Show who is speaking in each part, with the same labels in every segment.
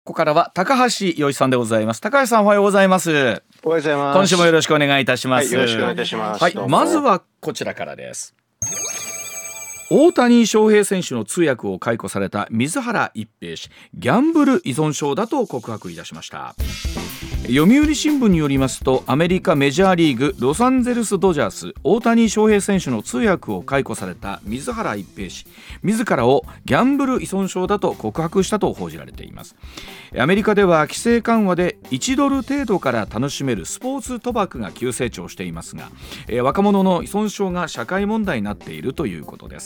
Speaker 1: ここからは高橋洋一さんでございます。高橋さん、おはようございます。
Speaker 2: おはようございます。
Speaker 1: 今週もよろしくお願いいたします。
Speaker 2: はい、よろしくお願いいたします。
Speaker 1: はい、まずはこちらからです。大谷翔平選手の通訳を解雇された水原一平氏、ギャンブル依存症だと告白いたしました。読売新聞によりますと、アメリカメジャーリーグロサンゼルスドジャース大谷翔平選手の通訳を解雇された水原一平氏、自らをギャンブル依存症だと告白したと報じられています。アメリカでは規制緩和で1ドル程度から楽しめるスポーツ賭博が急成長していますが、若者の依存症が社会問題になっているということです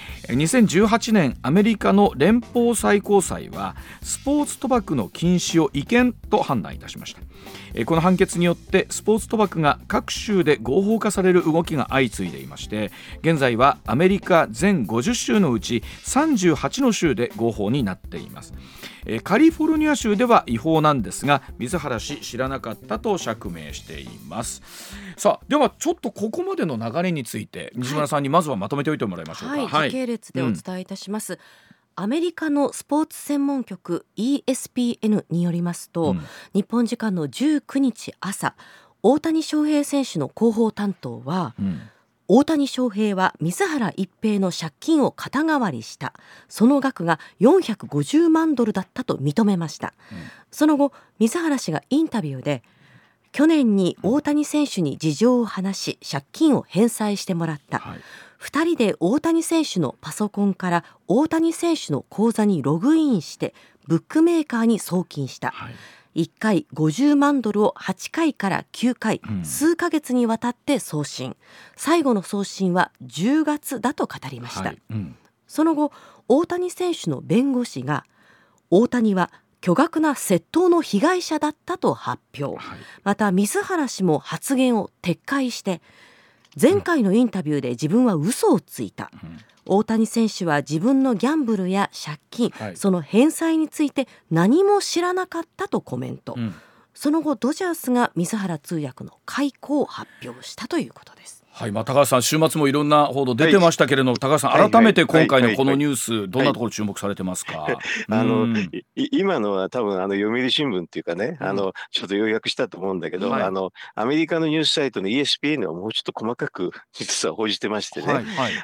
Speaker 1: 。2018年アメリカの連邦最高裁はスポーツ賭博の禁止を違憲と判断いたしました。この判決によってスポーツ賭博が各州で合法化される動きが相次いでいまして、現在はアメリカ全50州のうち38の州で合法になっています。カリフォルニア州では違法なんですが、水原氏知らなかったと釈明しています。さあ、ではちょっとここまでの流れについて西村さんにまずはまとめておいてもらいましょうか。
Speaker 3: はい、時系列でお伝えいたします。アメリカのスポーツ専門局 ESPN によりますと、日本時間の19日朝、大谷翔平選手の広報担当は、大谷翔平は水原一平の借金を肩代わりした、その額が450万ドルだったと認めました。その後、水原氏がインタビューで、去年に大谷選手に事情を話し借金を返済してもらった、2人で大谷選手のパソコンから大谷選手の口座にログインしてブックメーカーに送金した、1回50万ドルを8回から9回、数ヶ月にわたって送信、最後の送信は10月だと語りました。その後、大谷選手の弁護士が、大谷は巨額な窃盗の被害者だったと発表、また水原氏も発言を撤回して、前回のインタビューで自分は嘘をついた、大谷選手は自分のギャンブルや借金、その返済について何も知らなかったとコメント、その後ドジャースが水原通訳の解雇を発表したということです。
Speaker 1: はい、高橋さん、週末もいろんな報道出てましたけれども、高橋さん、改めて今回のこのニュース、どんなところ注目されてますか？
Speaker 2: 今のは多分読売新聞っていうかね、ちょっと要約したと思うんだけど、アメリカのニュースサイトの ESPN はもうちょっと細かく実は報じてましてね、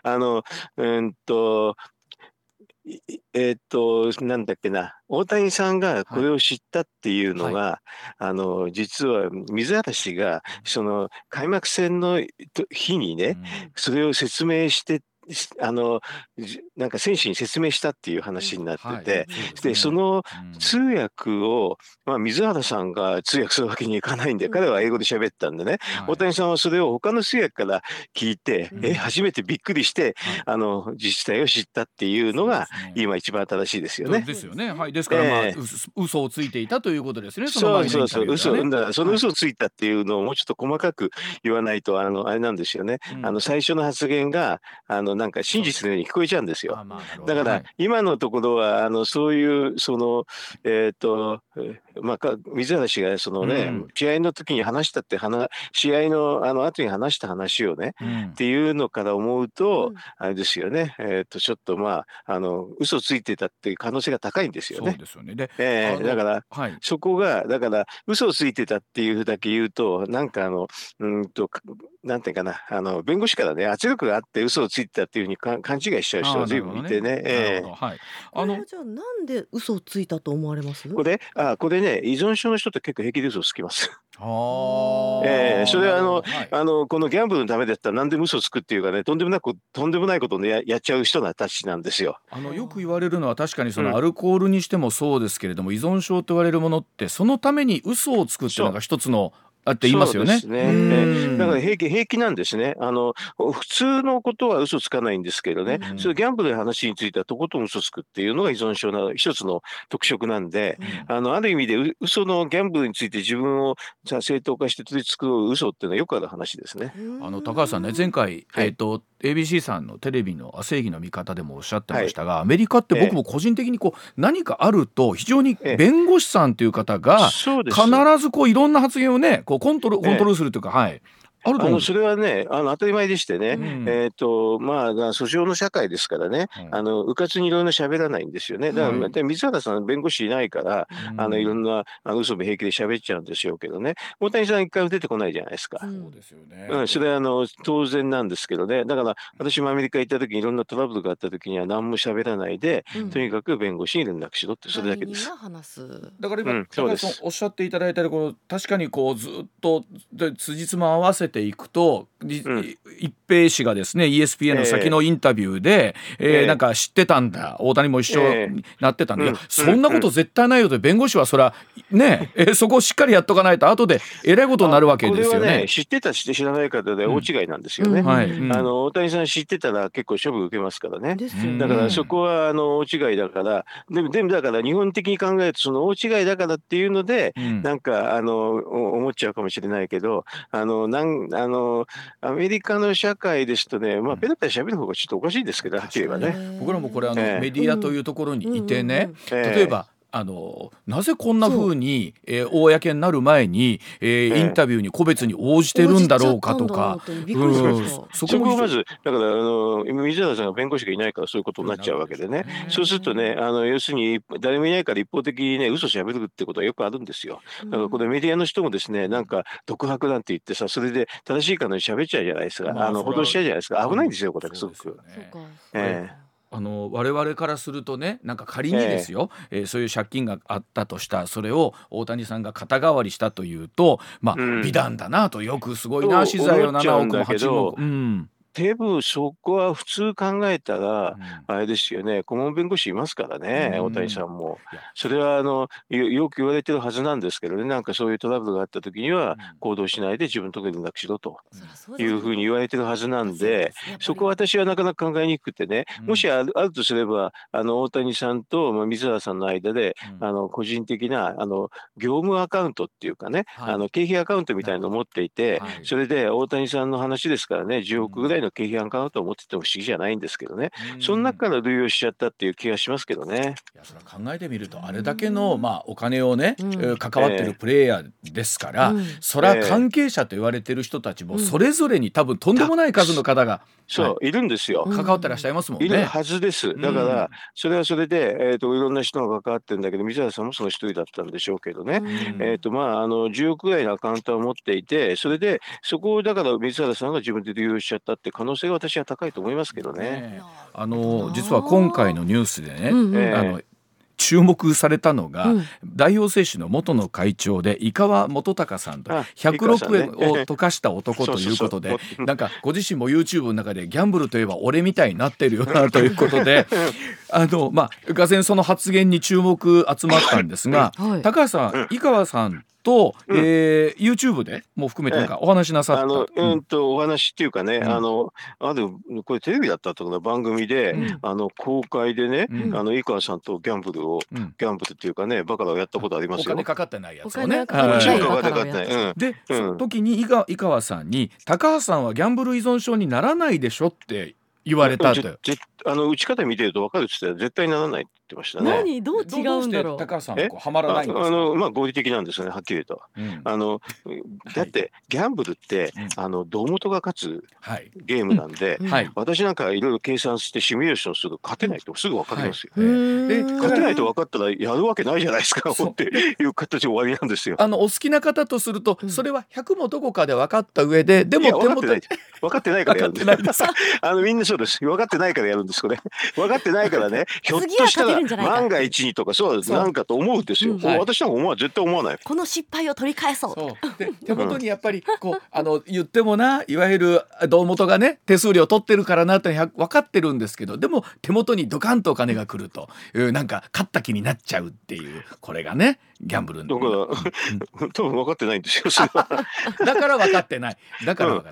Speaker 2: なんだっけな、大谷さんがこれを知ったっていうのが、実は水原氏がその開幕戦の日にね、それを説明してなんか選手に説明したっていう話になってて、でその通訳を、水原さんが通訳するわけにいかないんで、彼は英語で喋ったんでね、大谷さんはそれを他の通訳から聞いて、初めてびっくりして、実態を知ったっていうのが今一番正しいですよね。
Speaker 1: ですよね。はい、ですから、嘘をついていたということですね。
Speaker 2: そう、その嘘をついたっていうのをもうちょっと細かく言わないと、あれなんですよね。最初の発言がなんか真実のように聞こえちゃうんですよ。だから今のところはそういうその水原氏がそのね、試合の時に話したって試合の後に話した話をね、っていうのから思うと、あれですよね。ちょっと嘘ついてたっていう可能性が高いんですよね。
Speaker 1: そうですよね。で、
Speaker 2: だからそこがだから嘘をついてたっていうだけ言うと、なんかなんていうかな、弁護士からね、圧力があって嘘をついてたっていうふうに勘違いしちゃう人が随分いてね。
Speaker 3: これはじゃあなんで嘘をついたと思われます？
Speaker 2: これね、依存症の人って結構平気で嘘をつきます。それはこのギャンブルのためだったら何でも嘘をつくっていうかね、とんでもないことをね、やっちゃう人たちなんですよ。
Speaker 1: よく言われるのは、確かにそのアルコールにしてもそうですけれども、依存症と言われるものってそのために嘘をつくっていうのが一つのって言いますよね。
Speaker 2: だから平気なんですね。普通のことは嘘つかないんですけどね、そういうギャンブルの話についてはとことん嘘つくっていうのが依存症の一つの特色なんで、ある意味で嘘のギャンブルについて自分を正当化して取り繕う嘘っていうのはよくある話ですね。
Speaker 1: 高橋さんね、前回、ABC さんのテレビの正義の味方でもおっしゃってましたが、アメリカって僕も個人的に何かあると非常に弁護士さんという方が必ずいろんな発言をねコントロールするというか、 あると思うんです。
Speaker 2: それはね、当たり前でしてね、まあ、訴訟の社会ですからね、うかつにいろいろ喋らないんですよね。だから、水原さん、弁護士いないから、いろんな嘘も平気で喋っちゃうんでしょうけどね、大谷さん一回も出てこないじゃないですか。
Speaker 1: そうですよね。
Speaker 2: それは当然なんですけどね。だから、私もアメリカ行った時にいろんなトラブルがあった時には何も喋らないで、とにかく弁護士に連絡しろって、それだけです。
Speaker 1: だから今、
Speaker 2: そうです。
Speaker 1: 高橋さんおっしゃっていただいた確かにずっと辻褄合わせていくと、一平氏がですね ESPN の先のインタビューで、なんか知ってたんだ、大谷も一緒になってたんだ、いやそんなこと絶対ないよと、弁護士はそらね、そこをしっかりやっとかないと後でえらいことになるわけですよね。
Speaker 2: これはね、知ってた知らない方で大違いなんですよね。大谷さん知ってたら結構処分受けますからね。だからそこは大違いだから、でもだから日本的に考えるとその大違いだからっていうので、なんか思っちゃうかもしれないけど、アメリカの社会ですとね、まあペラペラ喋る方がちょっとおかしいですけど、はっきり言えばね。
Speaker 1: 僕らもこれメディアというところにいてね、例えばなぜこんな風に、公になる前に、インタビューに個別に応じてるんだろうかとか、
Speaker 2: そこもまずだから水原さんが弁護士がいないからそういうことになっちゃうわけでね。そうするとね、要するに誰もいないから一方的にね嘘しゃべるってことはよくあるんですよ。だからこれメディアの人もですね、なんか独白なんて言ってさ、それで正しいかのように喋っちゃうじゃないですか。報道しちゃうじゃないですか。危ないんですよこれすごく。
Speaker 1: 我々からするとね、なんか仮にですよ、そういう借金があったとした、それを大谷さんが肩代わりしたというと、美談だなと、よくすごいな、資材を7億も8億。
Speaker 2: でもそこは普通考えたら、あれですよね、顧問弁護士いますからね、大谷さんも。それはよく言われてるはずなんですけどね、なんかそういうトラブルがあった時には行動しないで自分のところに連絡しろというふうに言われてるはずなんで、そこは私はなかなか考えにくくてね、もしあるとすれば、大谷さんと水原さんの間で、個人的な業務アカウントっていうかね、経費アカウントみたいなのを持っていて、それで大谷さんの話ですからね、10億ぐらいの経費アカウントを持ってても不思議じゃないんですけどね、その中から流用しちゃったっていう気がしますけどね。
Speaker 1: いや、それ考えてみるとあれだけの、お金をね、関わってるプレイヤーですから、それは関係者と言われてる人たちもそれぞれに多分とんでもない数の方が、
Speaker 2: いるんですよ。
Speaker 1: 関わってらっしゃいますもんね。
Speaker 2: いるはずです。だからそれはそれで、いろんな人が関わってるんだけど、水原さんもその一人だったんでしょうけどね、10億ぐらいのアカウントを持っていて、それでそこをだから水原さんが自分で流用しちゃったって可能性が私は高いと思いますけどね。
Speaker 1: 実は今回のニュースでね、注目されたのが、大王製紙の元の会長で井川元隆さんと106円を溶かした男ということで、なんかご自身も YouTube の中でギャンブルといえば俺みたいになってるよなということでがぜんその発言に注目集まったんですが、高橋さん、井川さんと、YouTube でも含めてなんかお話しなさった、
Speaker 2: お話っていうかね、これテレビだったとか番組で、公開でね、井川さんとギャンブルっていうかね、バカラをやったことありますよ。
Speaker 1: お金かかってないやつをね。で、その時に井川さんに、高橋さんはギャンブル依存症にならないでしょって言われたと。
Speaker 2: 打ち方見てると分かるって言ったら絶対ならないって言ってましたね。
Speaker 3: 何どう違うんだろう。
Speaker 1: 高橋さんはまらないんですか。
Speaker 2: 合理的なんですよね、はっきり言うと。だってギャンブルって胴元が勝つゲームなんで、私なんかいろいろ計算してシミュレーションすると勝てないとすぐ分かりますよ。勝てないと分かったらやるわけないじゃないですかっていう形で終わりなんですよ。
Speaker 1: お好きな方とすると、それは100もどこかで分かった上で、でも
Speaker 2: 分かってないからやるんです。みんなそうです。分かってないからやるんです。これ分かってないからね、ひょっとしたら万が一にとかそうなんかと思うんですよ。私なんか絶対思わない。
Speaker 3: この失敗を取り返そう。
Speaker 1: で手元にやっぱり言ってもいわゆる胴元がね手数料取ってるからなって分かってるんですけど、でも手元にドカンとお金が来るとなんか勝った気になっちゃうっていう、これがねギャンブル
Speaker 2: だから多分分かってないんですよ。
Speaker 1: だから分かってない。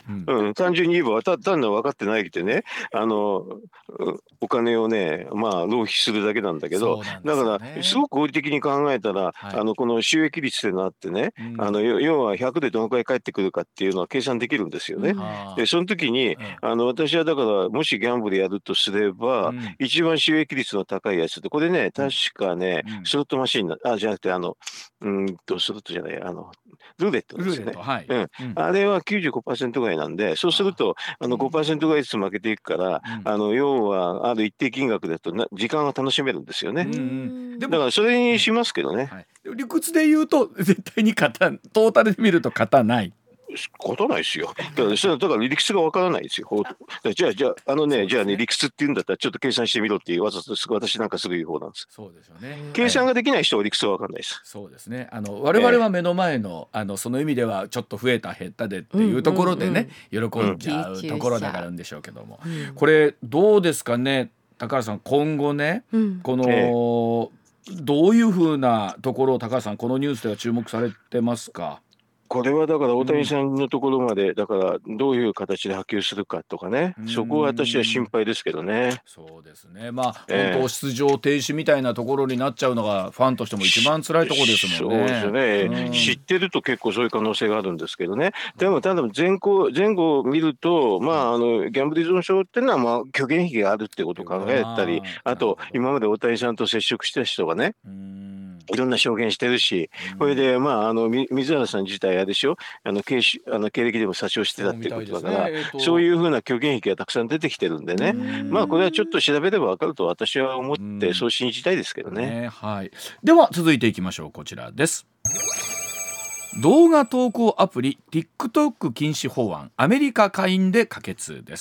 Speaker 2: 単純に言えば単なる分かってないってね、お金をね、浪費するだけなんだけど、だからすごく合理的に考えたら、この収益率っていうのがあってね、要は100でどのくらい返ってくるかっていうのは計算できるんですよね。でその時に、私はだからもしギャンブルやるとすれば、一番収益率の高いやつで、これね確かね、スロットマシンじゃなくてスロットじゃない、ルーレットですね。あれは 95% ぐらいなんで、そうすると5% ぐらいずつ負けていくから、要はある一定金額だと時間が楽しめるんですよね。だからそれにしますけどね。
Speaker 1: 理屈で言うと絶対にトータルで見ると勝たない。
Speaker 2: 勝たないですよ。だから理屈がわからないですよ。じゃあ理屈って言うんだったらちょっと計算してみろっていう私なんかすぐ言う方なんです。
Speaker 1: そうですよね。
Speaker 2: 計算ができない人は理屈はわかんないです。
Speaker 1: そうですね。我々は目の前のその意味ではちょっと増えた減ったでっていうところでね、喜んじゃうところだからんでしょうけども、これどうですかね、高橋さん、今後ね、このどういうふうなところを高橋さんこのニュースでは注目されてますか？
Speaker 2: これはだから大谷さんのところまで、だからどういう形で波及するかとかね、そこは私は心配ですけどね。
Speaker 1: そうですね。本当出場停止みたいなところになっちゃうのがファンとしても一番辛いところですもんね。
Speaker 2: そうですね、知ってると結構そういう可能性があるんですけどね。でもただ前後を見ると、ギャンブル依存症っていうのは虚言癖があるってことを考えたり、あと今まで大谷さんと接触した人がね、いろんな証言してるし、これで水原さん自体あれでしょ、経歴でも詐称してたっていうことだから、そういうふうな虚言癖がたくさん出てきてるんでね、これはちょっと調べれば分かると私は思って、そう信じたいですけどね。
Speaker 1: では続いていきましょう。こちらです。動画投稿アプリ TikTok 禁止法案、アメリカ下院で可決です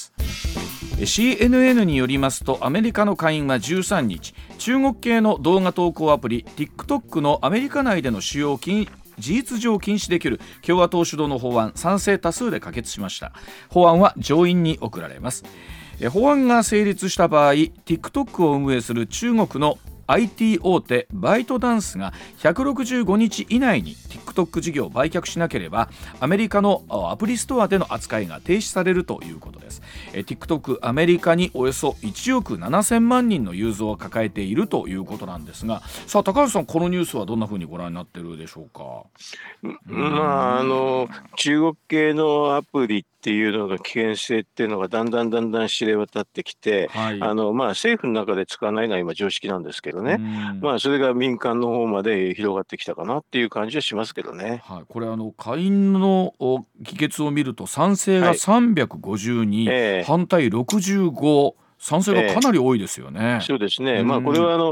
Speaker 1: 。CNN によりますと、アメリカの下院は13日、中国系の動画投稿アプリ TikTok のアメリカ内での使用を事実上禁止できる共和党主導の法案、賛成多数で可決しました。法案は上院に送られます。法案が成立した場合、 TikTok を運営する中国のIT 大手バイトダンスが165日以内に TikTok 事業を売却しなければ、アメリカのアプリストアでの扱いが停止されるということです。TikTok アメリカにおよそ1億7000万人のユーザーを抱えているということなんですが、さあ高橋さん、このニュースはどんなふうにご覧になっているでしょうか？
Speaker 2: 中国系のアプリっていうのの危険性っていうのがだんだん知れ渡ってきて、政府の中で使わないのは今常識なんですけどね、それが民間の方まで広がってきたかなっていう感じはしますけどね。
Speaker 1: これ下院の議決を見ると、賛成が352、反対65、賛成がかなり多いですよね。
Speaker 2: そうですね。これは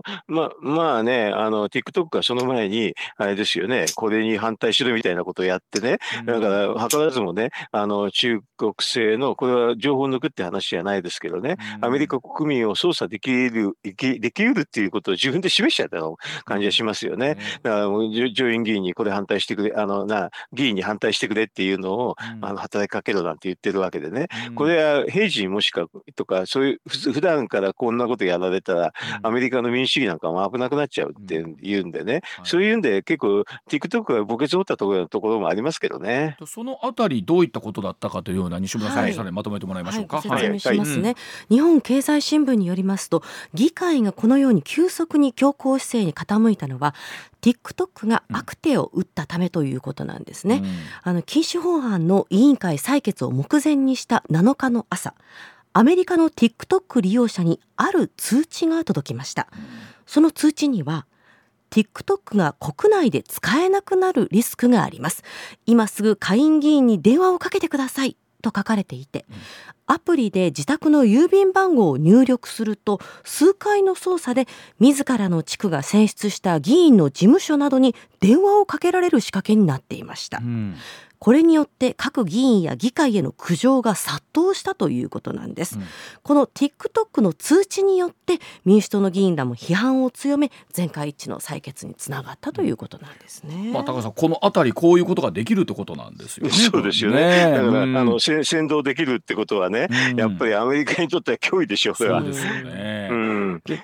Speaker 2: TikTok がその前にあれですよね、これに反対しろみたいなことをやってね、だから図らずもね、中国製の、これは情報を抜くって話じゃないですけどね、アメリカ国民を操作できるっていうことを自分で示しちゃった感じがしますよね。だから上院議員にこれ反対してくれ、議員に反対してくれっていうのを働きかけろなんて言ってるわけでね、これは平時もしかとか、そういう普段からこんなことやられたら、アメリカの民主主義なんかも危なくなっちゃうっていうんでね、そういうんで結構 TikTok は墓穴を折ったところもありますけどね。
Speaker 1: そのあたりどういったことだったかというような、西村さんにさらにまとめてもらいましょうか。
Speaker 3: 説明しますね。日本経済新聞によりますと、議会がこのように急速に強硬姿勢に傾いたのはTikTok が悪手を打ったためということなんですね。禁止法案の委員会採決を目前にした7日の朝、アメリカの TikTok 利用者にある通知が届きました。その通知には、TikTok が国内で使えなくなるリスクがあります。今すぐ下院議員に電話をかけてくださいと書かれていて、アプリで自宅の郵便番号を入力すると、数回の操作で自らの地区が選出した議員の事務所などに電話をかけられる仕掛けになっていました。これによって各議員や議会への苦情が殺到したということなんです。この TikTok の通知によって民主党の議員らも批判を強め、全会一致の採決につながったということなんですね。
Speaker 1: 高橋さん、このあたりこういうことができるってことなんですよね。
Speaker 2: そうですよね。だから先導できるってことはね、やっぱりアメリカにとっては脅威でしょう。
Speaker 1: そうですよね。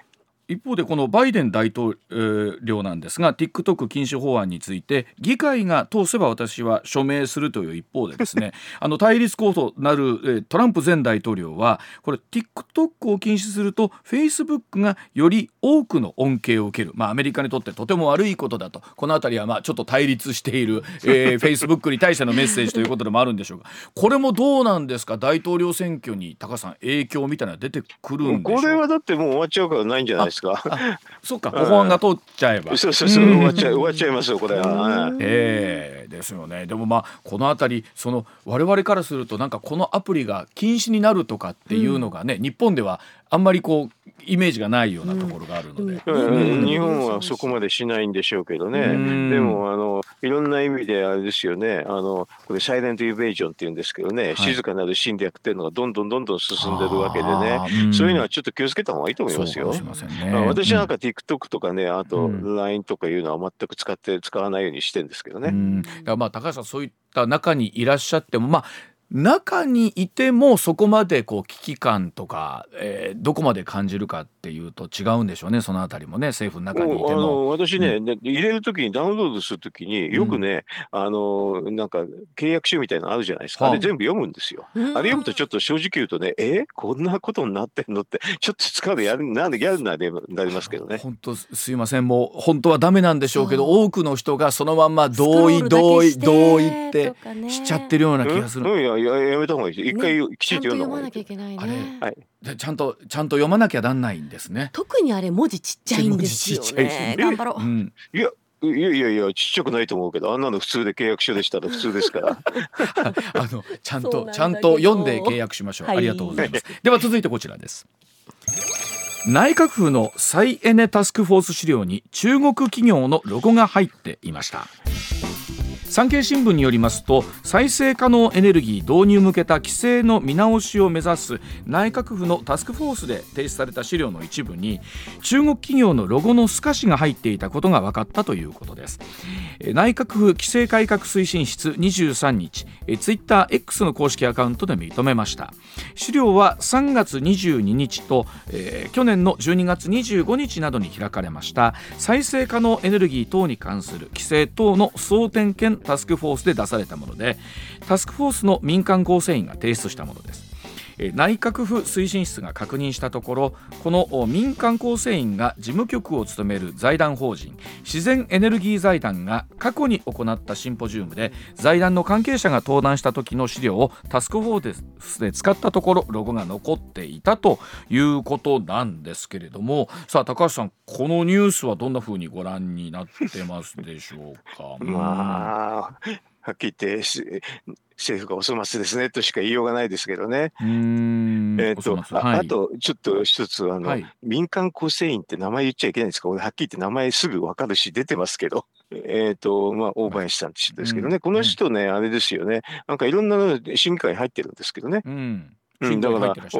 Speaker 1: 一方でこのバイデン大統領なんですが TikTok 禁止法案について議会が通せば私は署名するという一方でですね対立候補となるトランプ前大統領はこれ TikTok を禁止すると Facebook がより多くの恩恵を受ける、アメリカにとってとても悪いことだと、このあたりはちょっと対立している、Facebook に対してのメッセージということでもあるんでしょうが、これもどうなんですか、大統領選挙に高橋さん影響みたいなの出てくるんでしょうか。
Speaker 2: これはだってもう終わっちゃうからないんじゃないですか。
Speaker 1: そうか、法案が通っちゃえば、
Speaker 2: そう終わっちゃいますよこれは。
Speaker 1: ですよね。でもこのあたり我々からするとなんかこのアプリが禁止になるとかっていうのがね、日本ではあんまりイメージがないようなところがあるので、
Speaker 2: 日本はそこまでしないんでしょうけどね。でもいろんな意味であれですよね、これサイレントイベージョンっていうんですけどね、静かなる侵略っていうのがどんどん進んでるわけでね、そういうのはちょっと気をつけた方がいいと思いますよ。私なんか TikTok とかね、あと LINE とかいうのは全く使わないようにしてるんですけどね。
Speaker 1: だから高橋さん、そういった中にいらっしゃっても中にいてもそこまで危機感とか、どこまで感じるかっていうと違うんでしょうね。そのあたりもね、政府の中にいても
Speaker 2: 私ね、入れるときにダウンロードするときによくね、なんか契約書みたいなのあるじゃないですか。あれ全部読むんですよ。あれ読むとちょっと正直言うとね、こんなことになってんのってちょっと疲れなんでギャルなりますけどね。
Speaker 1: 本当すいません、もう本当はダメなんでしょうけど、多くの人がそのまんま同意ってしちゃってるような気がする。
Speaker 2: やめた方がいいです。一回きちんと読んだ方がいい。
Speaker 3: ちゃんと読まなきゃいけないね。
Speaker 1: はい、ちゃんと読まなきゃなんないんですね。
Speaker 3: 特にあれ文字ちっちゃいんですよね。頑張ろう。
Speaker 2: いやちっちゃくないと思うけど、あんなの普通で契約書でしたら普通ですから
Speaker 1: ちゃんと読んで契約しましょう。ありがとうございます。では続いてこちらです。内閣府の再エネタスクフォース資料に中国企業のロゴが入っていました。産経新聞によりますと、再生可能エネルギー導入向けた規制の見直しを目指す内閣府のタスクフォースで提出された資料の一部に中国企業のロゴの透かしが入っていたことが分かったということです。内閣府規制改革推進室23日、ツイッター X の公式アカウントで認めました。資料は3月22日と、去年の12月25日などに開かれました再生可能エネルギー等に関する規制等の総点検タスクフォースで出されたもので、タスクフォースの民間構成員が提出したものです。内閣府推進室が確認したところ、この民間構成員が事務局を務める財団法人自然エネルギー財団が過去に行ったシンポジウムで財団の関係者が登壇した時の資料をタスクフォースで使ったところロゴが残っていたということなんですけれども、さあ高橋さん、このニュースはどんな風にご覧になってますでしょうか。
Speaker 2: はっきり言って政府がお粗末ですねとしか言いようがないですけどね。あとちょっと一つ民間構成員って名前言っちゃいけないんですか。俺はっきり言って名前すぐ分かるし出てますけど、大林さんって人ですけどね、この人ね、あれですよね、なんかいろんな審議会に入ってるんですけどね。だからこ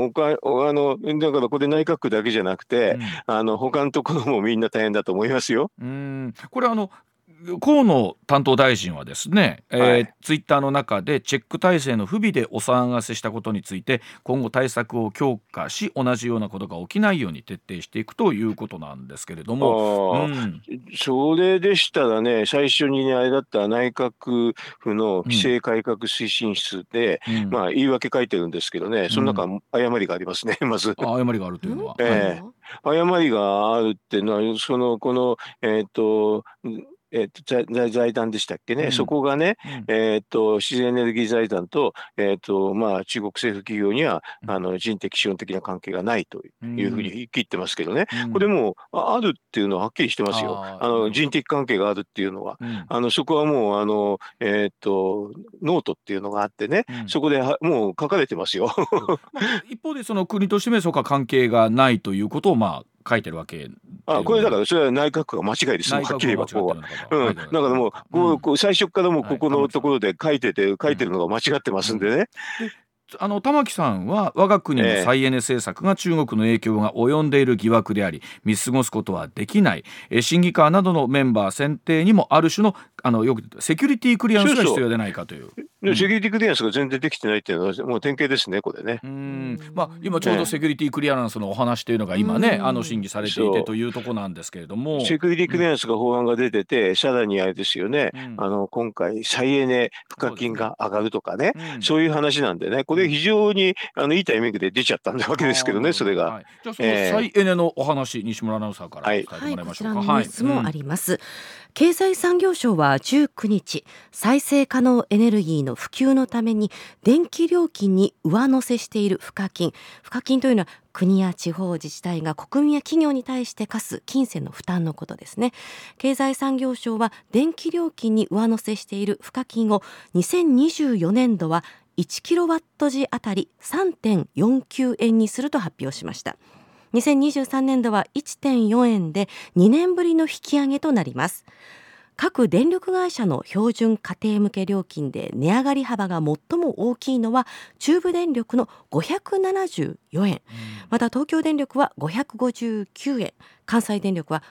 Speaker 2: れ内閣府だけじゃなくて、他のところもみんな大変だと思いますよ。
Speaker 1: これ河野担当大臣はですね、ツイッターの中でチェック体制の不備でお騒がせしたことについて今後対策を強化し、同じようなことが起きないように徹底していくということなんですけれども、
Speaker 2: それでしたらね、最初にあれだった内閣府の規制改革推進室で、言い訳書いてるんですけどね、その中誤りがありますね。まず
Speaker 1: 誤りがあるというのは、
Speaker 2: 誤りがあるっていうのはこの財団でしたっけね、そこがね、自然エネルギー財団と、中国政府企業には人的資本的な関係がないというふうに言い切ってますけどね、これもうあるっていうのははっきりしてますよ。人的関係があるっていうのは、そこはもうノートっていうのがあってね、そこでもう書かれてますよ。
Speaker 1: 一方でその国としてもそうか関係がないということを書いてるわけ。
Speaker 2: これだからそれは内閣府が間違いです。はっきり言えばだからもう最初からもうここのところで書いてるのが間違ってますんでね。
Speaker 1: 玉木さんは我が国の再エネ政策が中国の影響が及んでいる疑惑であり見過ごすことはできない、審議会などのメンバー選定にもある種のよくセキュリティクリアンスが必要でないかという。
Speaker 2: セキュリティクリアンスが全然できてないっていうのはもう典型ですねこれね。
Speaker 1: 今ちょうどセキュリティクリアランスのお話というのが今ね、審議されていてというところなんですけれども、
Speaker 2: セキュリティクリアンスが法案が出てて、さらにあれですよね、今回再エネ賦課金が上がるとかね、そういう話なんでね、これ非常にいいタイミングで出ちゃったわけですけどね、それが。
Speaker 1: じゃあその再エネのお話、西村アナウンサーから伝えてもらいましょうか。
Speaker 3: こちらのニュースもあります。経済産業省は19日、再生可能エネルギーの普及のために電気料金に上乗せしている賦課金というのは国や地方自治体が国民や企業に対して課す金銭の負担のことですね。経済産業省は電気料金に上乗せしている賦課金を2024年度は1キロワット時あたり 3.49 円にすると発表しました。2023年度は 1.4 円で2年ぶりの引き上げとなります。各電力会社の標準家庭向け料金で値上がり幅が最も大きいのは中部電力の574円、また東京電力は559円、関西電力は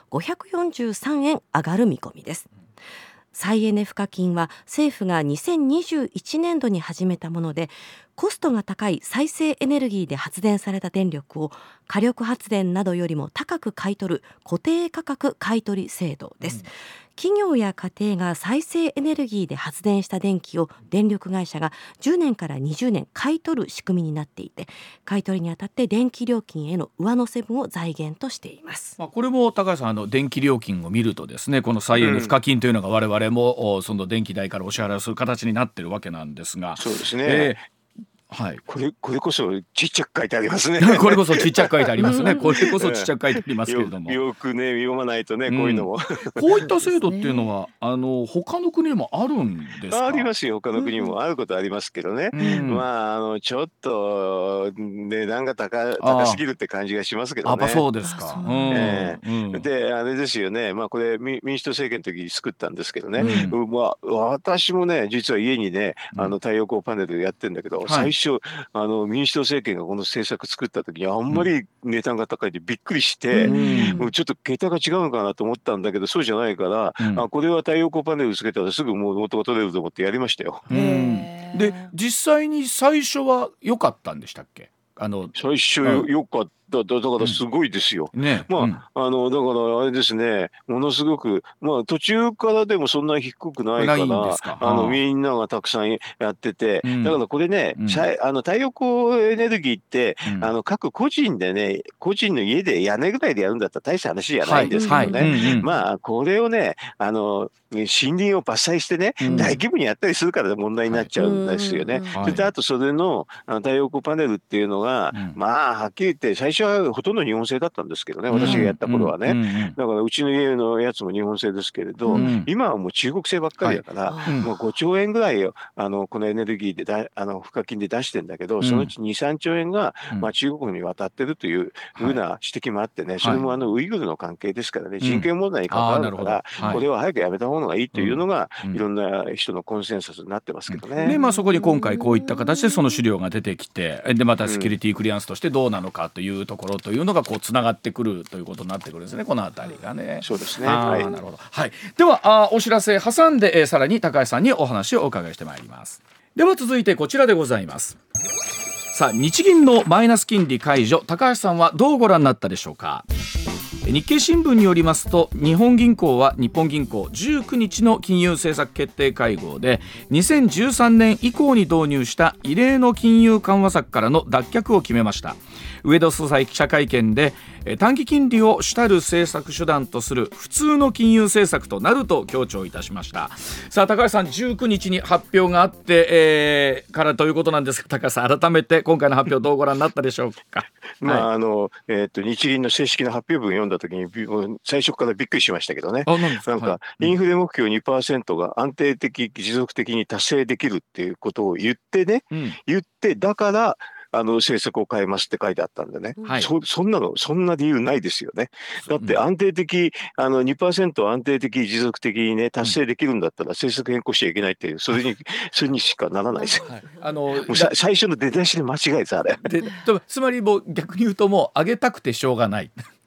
Speaker 3: 543円上がる見込みです。再エネ賦課金は政府が2021年度に始めたもので、コストが高い再生エネルギーで発電された電力を火力発電などよりも高く買い取る固定価格買取制度です。企業や家庭が再生エネルギーで発電した電気を電力会社が10年から20年買い取る仕組みになっていて、買い取りにあたって電気料金への上乗せ分を財源としています。
Speaker 1: これも高橋さん、電気料金を見るとですね、この再エネ賦課金というのが我々もその電気代からお支払いをする形になっているわけなんですが、
Speaker 2: そうですね、
Speaker 1: はい、
Speaker 2: これこそちっちゃく書いてありますね
Speaker 1: これこそちっちゃく書いてありますね。これこそちっちゃく書いてありますけれども、
Speaker 2: よくね読まないとね、こういうのも
Speaker 1: こういった制度っていうのは他の国にもあるんですか？
Speaker 2: ありますよ、他の国もあることありますけどね、ちょっと値段が高すぎるって感じがしますけどね。
Speaker 1: そうですか。
Speaker 2: であれですよね、これ民主党政権の時に作ったんですけどね、私もね実は家にね太陽光パネルやってるんだけど、最初民主党政権がこの政策作った時にあんまり値段が高いでびっくりして、もうちょっと桁が違うのかなと思ったんだけど、そうじゃないから、これは太陽光パネルつけたらすぐもう元が取れると思ってやりましたよ。
Speaker 1: で実際に最初は良かったんでしたっけ？
Speaker 2: 最初良かった。だからすごいですよ。だからあれですね、ものすごく途中からでもそんなに低くないからみんながたくさんやってて、だからこれね、太陽光エネルギーって各個人でね、個人の家で屋根ぐらいでやるんだったら大した話じゃないんですけどね、これをね森林を伐採してね、大規模にやったりするから問題になっちゃうんですよね。それとあとそれの太陽光パネルっていうのがはっきり言って最初はほとんど日本製だったんですけどね、私がやった頃はね、だからうちの家のやつも日本製ですけれど、今はもう中国製ばっかりだから、もう5兆円ぐらいこのエネルギーで賦課金で出してんだけど、そのうち2、3兆円が中国に渡ってるというふうな指摘もあってね、それもウイグルの関係ですからね、人権問題に関わるから、これは早くやめた方がいいというのがいろんな人のコンセンサスになってますけどね。
Speaker 1: でそこに今回こういった形でその資料が出てきて、でまたセキュリティクリアンスとしてどうなのかというところというのがつながってくるということになってくるんですね、このあたりがね。
Speaker 2: そうですね。
Speaker 1: なるほど。ではお知らせ挟んで、さらに高橋さんにお話をお伺いしてまいります。では続いてこちらでございます。さあ、日銀のマイナス金利解除、高橋さんはどうご覧になったでしょうか？日経新聞によりますと、日本銀行は19日の金融政策決定会合で2013年以降に導入した異例の金融緩和策からの脱却を決めました。植田総裁記者会見で、短期金利を主たる政策手段とする普通の金融政策となると強調いたしました。さあ高橋さん、19日に発表があって、からということなんですが、高橋さん改めて今回の発表どうご覧になったでしょうか？
Speaker 2: 日銀の正式な発表文を読んだ時に最初からびっくりしましたけどね。インフレ目標 2% が安定的持続的に達成できるっていうことを言ってね、だから政策を変えますって書いてあったんでね、そんな理由ないですよね。だって安定的2% 安定的持続的にね達成できるんだったら政策変更しちゃいけないっていう、それにしかならないですよ。もう最初の出だしで間違いですあれ。
Speaker 1: つまりもう逆に言うと、もう上げたくてしょうがない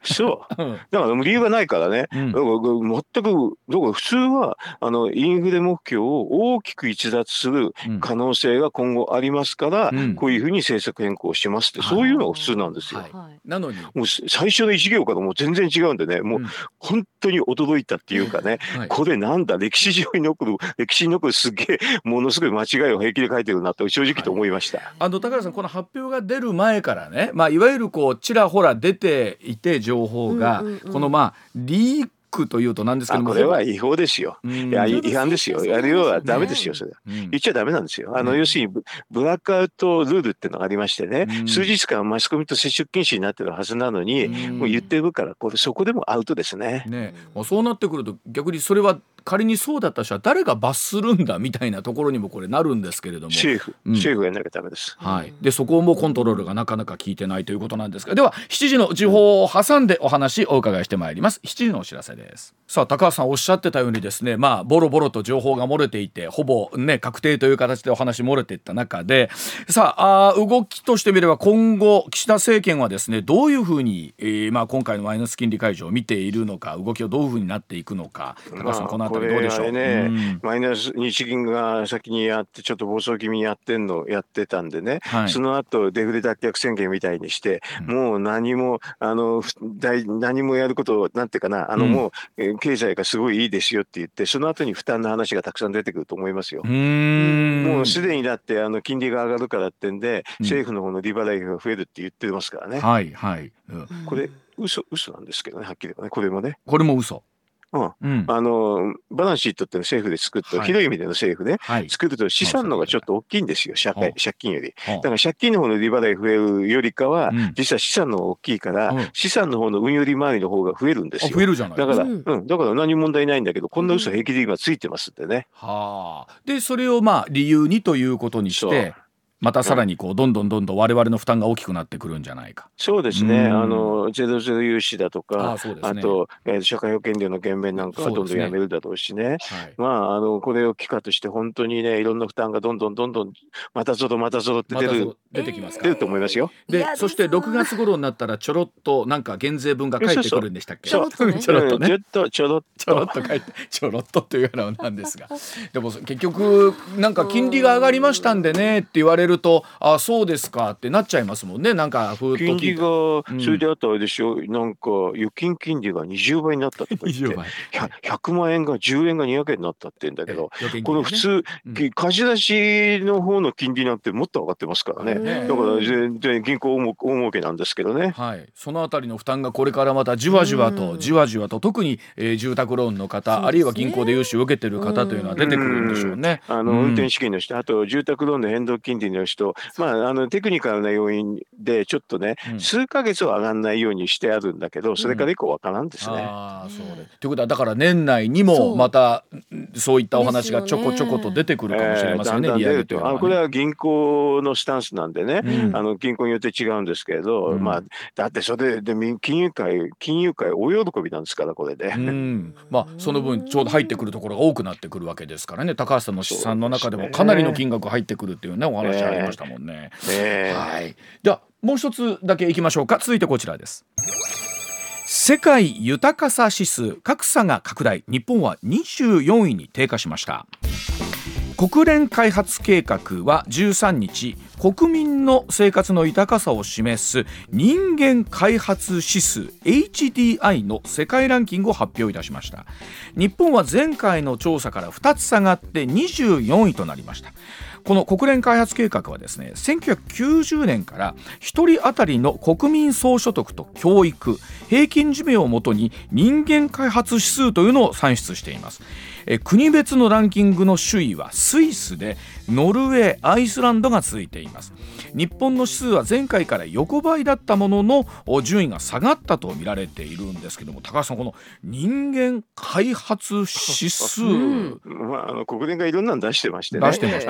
Speaker 2: そう。
Speaker 1: うん、
Speaker 2: だから理由がないからね。
Speaker 1: うん、
Speaker 2: だから全く、だから普通は、インフレ目標を大きく逸脱する可能性が今後ありますから、
Speaker 1: うん、
Speaker 2: こういうふうに政策変更をしますって、
Speaker 1: はい、
Speaker 2: そういうのが普通なんですよ。
Speaker 1: はい、なのに
Speaker 2: もう最初の一行からもう全然違うんでね、もう本当に驚いたっていうかね、
Speaker 1: はい、
Speaker 2: これなんだ、歴史に残るすげえ、ものすごい間違いを平気で書いてるなと正直と思いました。
Speaker 1: 高橋さん、この発表が出る前からね、いわゆるこうちらほら出ていて情報が、このリークというとなんですけども、
Speaker 2: これは違法ですよ。いや、違反ですよ。やるようはダメですよ、それ。言っちゃダメなんですよ。要するにブラックアウトルールっていうのがありましてね、数日間マスコミと接触禁止になってるはずなのに、もう言ってるから、そこでもアウトですね。
Speaker 1: もうそうなってくると、逆にそれは仮にそうだった人は誰が罰するんだみたいなところにもこれなるんですけれども、
Speaker 2: 政府がやらなきゃダメです。
Speaker 1: でそこもコントロールがなかなか効いてないということなんですが、では7時の時報を挟んでお話お伺いしてまいります。7時のお知らせです。さあ、高橋さんおっしゃってたようにですね、ボロボロと情報が漏れていて、ほぼね確定という形でお話漏れていった中で、さあ動きとしてみれば、今後岸田政権はですね、どういうふうに、今回のマイナス金利解除を見ているのか、動きをどういうふうになっていくのか、高橋さん、このあたりどうでしょう。
Speaker 2: マイナス日銀が先にやってちょっと暴走気味にやってたんでね、その後デフレ脱却宣言みたいにして、もう何もやることなんていうかな、もう経済がすごいいいですよって言って、その後に負担の話がたくさん出てくると思いますよ。もうすでにだって金利が上がるからってんで、政府の方の利払いが増えるって言ってますからね。これ嘘なんですけどね、はっきり言えばね、これも嘘。バランスシートって政府で作ると、広い意味での政府ね、作ると資産の方がちょっと大きいんですよ、借金より。だから借金の方の利払い増えるよりかは、実は資産の方が大きいから、資産の方の運用利回りの方が増えるんですよ。
Speaker 1: 増えるじゃないですか。
Speaker 2: だから何も問題ないんだけど、こんな嘘平気で今ついてますってね。
Speaker 1: でそれを理由にということにして、またさらにどんどん我々の負担が大きくなってくるんじゃないか。
Speaker 2: そうですね。ゼロゼロ融資だとか、あと社会保険料の減免なんかはどんどんやめるだろうしね。これを機会として本当にね、いろんな負担がどんどんまたぞろって出てきますから。出ると思いますよ。
Speaker 1: で、そして6月頃になったらちょろっとなんか減税分が返ってくるんでしたっけ。ちょろっと返って、ちょろっとというようななんですが、でも結局なんか金利が上がりましたんでねって言われると、そうですかってなっちゃいますもんね。なんか
Speaker 2: 金利がそれであったあれでしょ、なんか預金金利が20倍になったとか言って100万円が10円が200円になったって言うんだけど、この普通貸し出しの方の金利なんてもっと上がってますからね。だから全然銀行大儲けなんですけどね。
Speaker 1: そのあたりの負担がこれからまたじわじわと特に住宅ローンの方、あるいは銀行で融資を受けてる方というのは出てくるんでしょうね。
Speaker 2: 運転資金の人、あと住宅ローンの変動金利の人、テクニカルな要因でちょっとね、数ヶ月は上がらないようにしてあるんだけど、それから以降わからんですね。
Speaker 1: ということは、だから年内にもまたそういったお話がちょこちょこと出てくるかもしれませんね。利上げというのはね。
Speaker 2: これは銀行のスタンスなんでね、銀行によって違うんですけれど、だってそれで金融界大喜びなんですから、これで。
Speaker 1: その分ちょうど入ってくるところが多くなってくるわけですからね。高橋さんの試算の中でもかなりの金額入ってくるっていうね、お話ありましたもんね。ではもう一つだけいきましょうか。続いてこちらです。世界豊かさ指数、格差が拡大、日本は24位に低下しました。国連開発計画は13日、国民の生活の豊かさを示す人間開発指数 HDI の世界ランキングを発表いたしました。日本は前回の調査から2つ下がって24位となりました。この国連開発計画はですね、1990年から1人当たりの国民総所得と教育、平均寿命をもとに人間開発指数というのを算出しています。国別のランキングの首位はスイスで、ノルウェー、アイスランドが続いています。日本の指数は前回から横ばいだったものの順位が下がったと見られているんですけども、高橋さん、この人間開発指数、
Speaker 2: 国連がいろんなの出してましてね、要す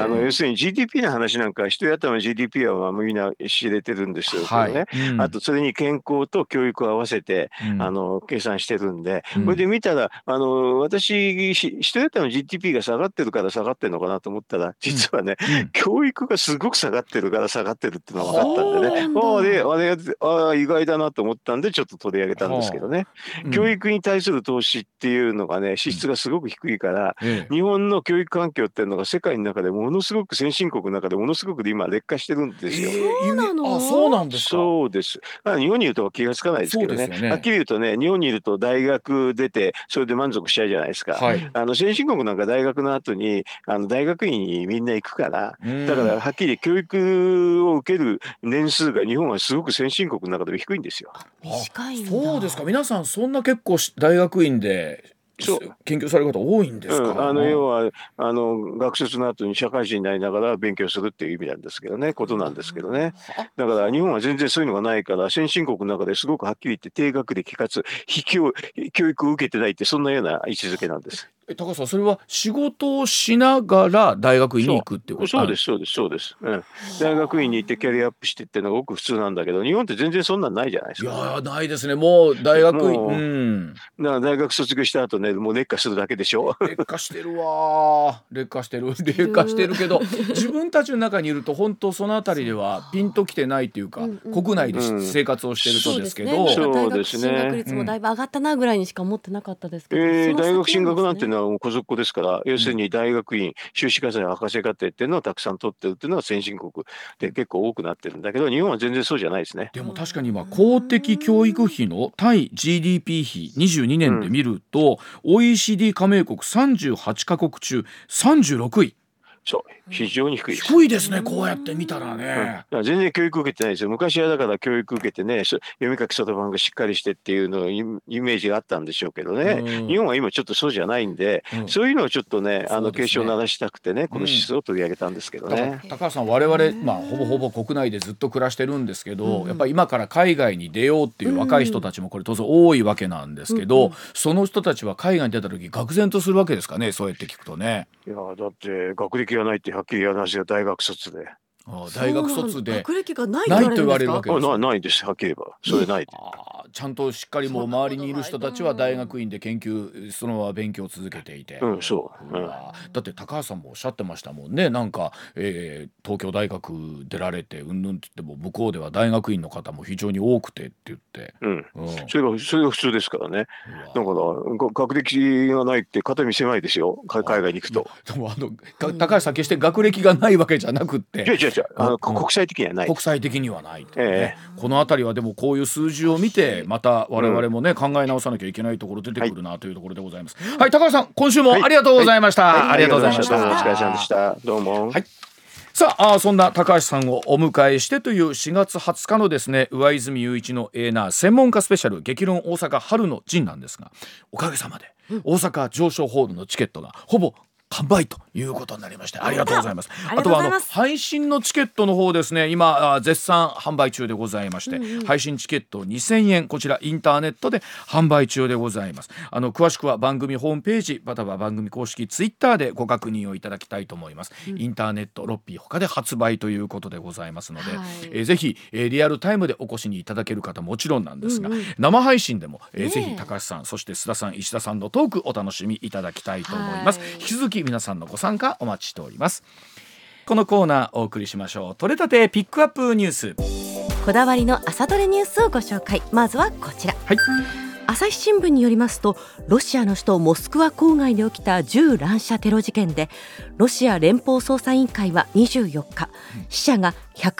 Speaker 2: するに GDP の話なんか、一人頭の GDP はみんな知れてるんですよね、
Speaker 1: はい、
Speaker 2: あとそれに健康と教育を合わせて、計算してるんで、これで見たら私一人頭の GDP が下がってるから下がってるのかなと思ったら、実はね、教育がすごく下がってるから下がってるっていうのが分かったんでね、あれ意外だなと思ったんでちょっと取り上げたんですけどね、教育に対する投資っていうのがね、支出がすごく低いから、日本の教育環境っていうのが世界の中でものすごく、先進国の中でものすごく今劣化してるんですよ。
Speaker 3: そうなの？
Speaker 1: そうなんですか。
Speaker 2: そうです。日本にいると気がつかないですけどね。はっきり言うとね、日本にいると大学出てそれで満足しちゃうじゃないですか。先進国なんか大学の後に大学院にみんな行くから、だからはっきり教育を受ける年数が日本はすごく先進国の中でも低いんですよ。
Speaker 3: 短いんだ。
Speaker 1: そうですか。皆さんそんな結構大学院で研究される方多いんですか。
Speaker 2: 要は学卒の後に社会人になりながら勉強するっていう意味なんですけどね、ことなんですけどね。だから日本は全然そういうのがないから、先進国の中ですごくはっきり言って低学歴かつ教育を受けてないって、そんなような位置づけなんです。
Speaker 1: 高橋さん、それは仕事をしながら大学院に行くっていうこと？
Speaker 2: そうです、大学院に行ってキャリアアップしてっていうのがごく普通なんだけど、日本って全然そんなんないじゃないですか。
Speaker 1: いやないですね。もう大学院、
Speaker 2: だから大学卒業した後ね、もう劣化するだけでしょ。
Speaker 1: 劣化してるわ。劣化してるけど自分たちの中にいると本当そのあたりではピンときてないっていうか、国内で生活をしてるとですけど、
Speaker 3: 大学進学率もだいぶ上がったなぐらいにしか思ってなかったですけど、
Speaker 2: 大学進学なんていうのはもうこぞっこですから、要するに大学院、修士課程、博士課程っていうのをたくさん取ってるっていうのは先進国で結構多くなってるんだけど、日本は全然そうじゃないですね。
Speaker 1: でも確かに今公的教育費の対 GDP 比22年で見ると、OECD 加盟国38カ国中36位。
Speaker 2: そう、非常に低いです。
Speaker 1: 低いですね、こうやって見たらね。
Speaker 2: 全然教育受けてないですよ。昔はだから教育受けてね、読み書きそろばんがしっかりしてっていうのイメージがあったんでしょうけどね、日本は今ちょっとそうじゃないんで、そういうのをちょっとね、警鐘を鳴らしたくてね、この指数を取り上げたんですけどね。
Speaker 1: 高橋さん、我々、ほぼほぼ国内でずっと暮らしてるんですけど、やっぱり今から海外に出ようっていう若い人たちもこれ当然多いわけなんですけど、その人たちは海外に出た時愕然とするわけですかね、そうやって聞くとね。
Speaker 2: いやだって学歴がないってはっきり話が大学卒で。
Speaker 1: 大学卒で
Speaker 3: 学歴がない
Speaker 1: と言われるわけですか？
Speaker 2: ないです、はっきり言えばそれない。
Speaker 1: ちゃんとしっかりもう周りにいる人たちは大学院で研究そのまま勉強を続けていて、だって高橋さんもおっしゃってましたもんね。なんか、東京大学出られてうんぬんって言っても向こうでは大学院の方も非常に多くてって言って、
Speaker 2: それが普通ですからね。だから学歴がないって肩身狭いですよ、海外に行くと。
Speaker 1: でも高橋さん決して学歴がないわけじゃなくって、
Speaker 2: 国際的にはない。
Speaker 1: 国際的にはないとね。このあたりはでもこういう数字を見てまた我々もね、考え直さなきゃいけないところ出てくるなというところでございます。はい、高橋さん、今週もありがとうございました。ありがとうございました。
Speaker 2: お疲れ様でした。どうも。
Speaker 1: さあ、そんな高橋さんをお迎えしてという4月20日のですね、上泉雄一の専門家スペシャル激論大阪春の陣なんですが、おかげさまで大阪城昇ホールのチケットがほぼ完売ということになりまして、ありがとうございます。あとは配信のチケットの方ですね、今絶賛販売中でございまして、配信チケット2000円、こちらインターネットで販売中でございます。詳しくは番組ホームページまたは番組公式ツイッターでご確認をいただきたいと思います。インターネットロッピー他で発売ということでございますので、ぜひリアルタイムでお越しにいただける方もちろんなんですが、生配信でもぜひ高橋さんそして須田さん石田さんのトークお楽しみいただきたいと思います。引き続き皆さんのご参加お待ちしております。このコーナーお送りしましょう。取れたてピックアップニュース。
Speaker 3: こだわりの朝どれニュースをご紹介。まずはこちら、朝日新聞によりますと、ロシアの首都モスクワ郊外で起きた銃乱射テロ事件で、ロシア連邦捜査委員会は24日、死者が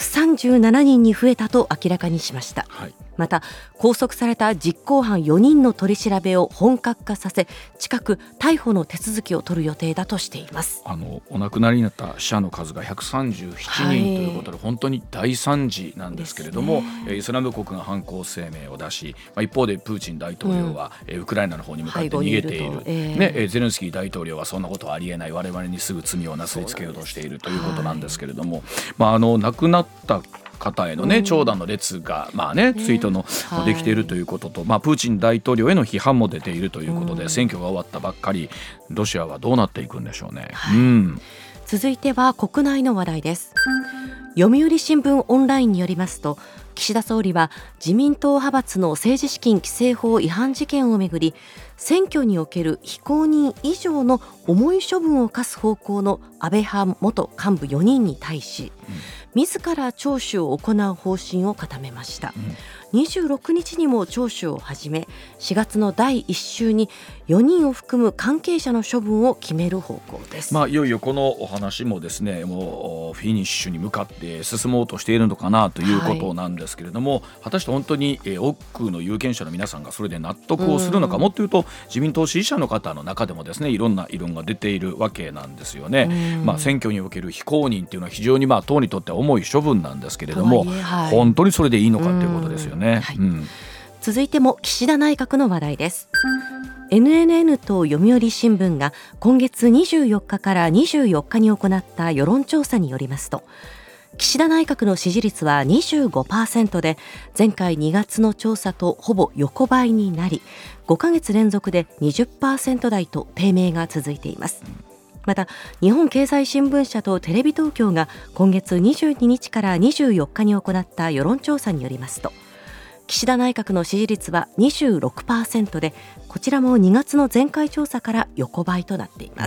Speaker 3: 137人に増えたと明らかにしました。また拘束された実行犯4人の取り調べを本格化させ、近く逮捕の手続きを取る予定だとしています。
Speaker 1: お亡くなりになった死者の数が137人ということで、本当に大惨事なんですけれども、イスラム国が犯行声明を出し、一方でプーチン大統領は、ウクライナの方に向かって逃げている、ゼレンスキー大統領はそんなことはありえない、我々にすぐ罪をなすりつけようとしているということなんですけれども、亡くなった方への長蛇の列がツイートのできているということと、プーチン大統領への批判も出ているということで、選挙が終わったばっかり、ロシアはどうなっていくんでしょうね。
Speaker 3: 続いては国内の話題です。読売新聞オンラインによりますと、岸田総理は自民党派閥の政治資金規正法違反事件をめぐり、選挙における非公認以上の重い処分を課す方向の安倍派元幹部4人に対し、自ら聴取を行う方針を固めました。26日にも聴取を始め、4月の第1週に4人を含む関係者の処分を決める方向です。
Speaker 1: いよいよこのお話もですね、もうフィニッシュに向かって進もうとしているのかなということなんですけれども、果たして本当に多くの有権者の皆さんがそれで納得をするのか、もっと言うと自民党支持者の方の中でもですね、いろんな異論が出ているわけなんですよね。選挙における非公認っていうのは非常に党にとっては重い処分なんですけれども、本当にそれでいいのかということですよね。
Speaker 3: 続いても岸田内閣の話題です。NNN と読売新聞が今月24日から24日に行った世論調査によりますと、岸田内閣の支持率は 25% で、前回2月の調査とほぼ横ばいになり、5ヶ月連続で 20% 台と低迷が続いています。また、日本経済新聞社とテレビ東京が今月22日から24日に行った世論調査によりますと、岸田内閣の支持率は 26% で、こちらも2月の前回調査から横ばいとなっています。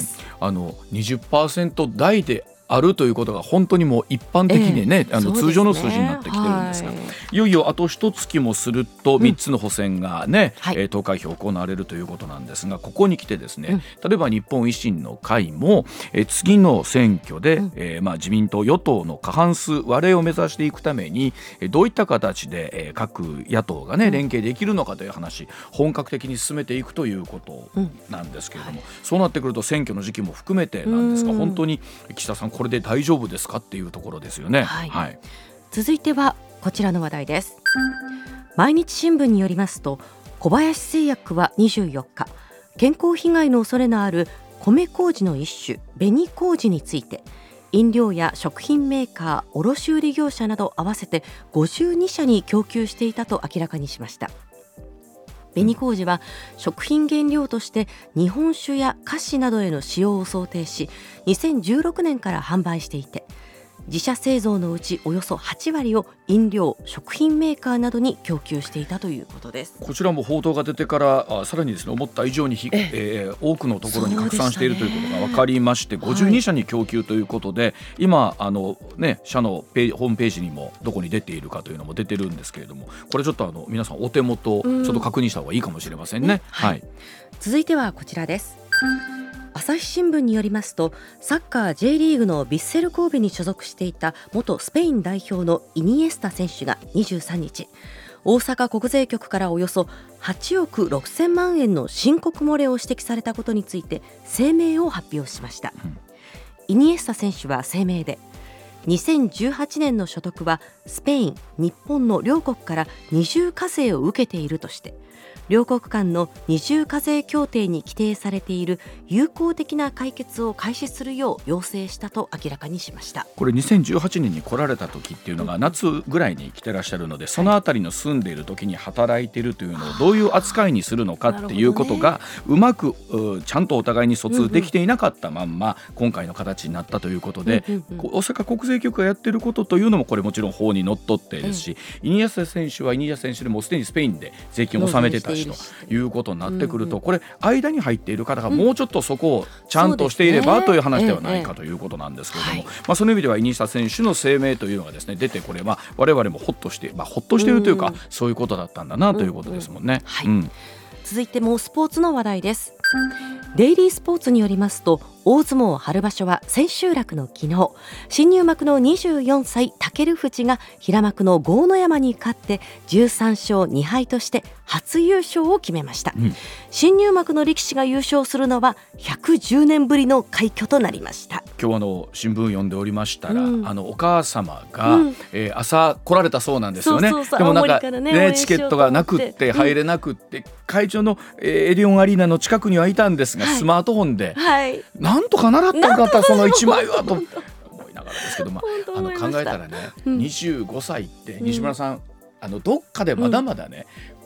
Speaker 1: 20% 台であるということが本当にもう一般的にね、通常の数字になってきてるんですが、いよいよあと一月もすると3つの補選がね、投開票行われるということなんですが、ここに来てですね、例えば日本維新の会も次の選挙で、自民党与党の過半数割れを目指していくためにどういった形で各野党がね連携できるのかという話、本格的に進めていくということなんですけれども、そうなってくると選挙の時期も含めてなんですが、本当に岸田さんこれで大丈夫ですかっていうところですよね。
Speaker 3: 続いてはこちらの話題です。毎日新聞によりますと、小林製薬は24日、健康被害の恐れのある米麹の一種紅麹について、飲料や食品メーカー、卸売業者など合わせて52社に供給していたと明らかにしました。紅麹は食品原料として日本酒や菓子などへの使用を想定し、2016年から販売していて、自社製造のうちおよそ8割を飲料・食品メーカーなどに供給していたということです。
Speaker 1: こちらも報道が出てからさらにですね、思った以上に多くのところに拡散しているということが分かりまして、52社に供給ということで、今社のホームページにもどこに出ているかというのも出てるんですけれども、これちょっと皆さんお手元ちょっと確認した方がいいかもしれませんね。
Speaker 3: 続いてはこちらです。朝日新聞によりますと、サッカー J リーグのヴィッセル神戸に所属していた元スペイン代表のイニエスタ選手が23日、大阪国税局からおよそ8億6000万円の申告漏れを指摘されたことについて声明を発表しました。イニエスタ選手は声明で、2018年の所得はスペイン、日本の両国から二重課税を受けているとして、両国間の二重課税協定に規定されている有効的な解決を開始するよう要請したと明らかにしました。
Speaker 1: これ2018年に来られた時っていうのが夏ぐらいに来てらっしゃるので、そのあたりの住んでいる時に働いているというのをどういう扱いにするのかっていうことがうまくちゃんとお互いに疎通できていなかったまんま今回の形になったということで、大阪国税局がやっていることというのもこれもちろん法にのっとってですし、イニエスタ選手はイニエスタ選手でもうすでにスペインで税金を納めてたしということになってくると、これ間に入っている方がもうちょっとそこをちゃんとしていればという話ではないかということなんですけれども、その意味ではイニエスタ選手の声明というのがですね出て、これ我々もほっとしているというか、そういうことだったんだなということですもんね。
Speaker 3: 続いてもスポーツの話題です。デイリースポーツによりますと、大相撲春場所は千秋楽の昨日、新入幕の24歳武富士が平幕の豪ノ山に勝って13勝2敗として初優勝を決めました。新入幕の力士が優勝するのは110年ぶりの快挙となりました。
Speaker 1: 今日新聞読んでおりましたら、お母様が、朝来られたそうなんですよね。でもなんか、チケットがなくって入れなくって、会場の、エディオンアリーナの近くにはいたんですが、スマートフォンで、なんとかならったんだったその1枚はと思いながらですけど、考えたらね、25歳って西村さん、どっかでまだまだね、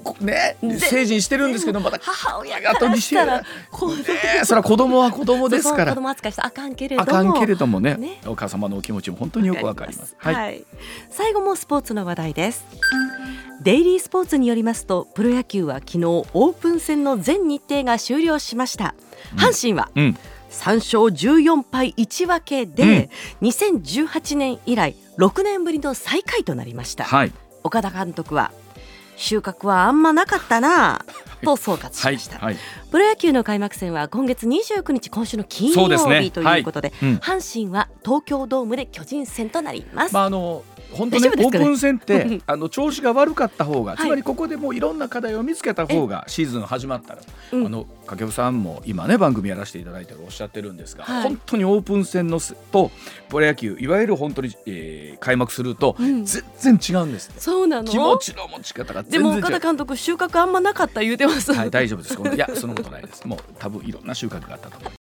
Speaker 1: ね、成人してるんですけど、まだ
Speaker 3: 母親からしたら
Speaker 1: それは子供は子供ですから、
Speaker 3: 子供扱いしたらあかんけれども
Speaker 1: ね、お母様のお気持ちも本当によくわかります。
Speaker 3: はい、最後もスポーツの話題です。デイリースポーツによりますと、プロ野球は昨日オープン戦の全日程が終了しました。阪神は3勝14敗1分けで、2018年以来6年ぶりの最下位となりました。岡田監督は収穫はあんまなかったなと総括しました。プロ野球の開幕戦は今月29日、今週の金曜日ということで、阪神は東京ドームで巨人戦となります。
Speaker 1: 本当ね、オープン戦って調子が悪かった方が、つまりここでもういろんな課題を見つけた方がシーズン始まったら、掛布さんも今ね番組やらせていただいておっしゃってるんですが、本当にオープン戦のとプロ野球いわゆる本当に、開幕すると全然違うんです、
Speaker 3: そうなの？
Speaker 1: 気持ちの持ち方が全然違う。
Speaker 3: でも岡田監督収穫あんまなかった言うてます。
Speaker 1: 大丈夫です。いやそのことないです。もう多分いろんな収穫があったと思います。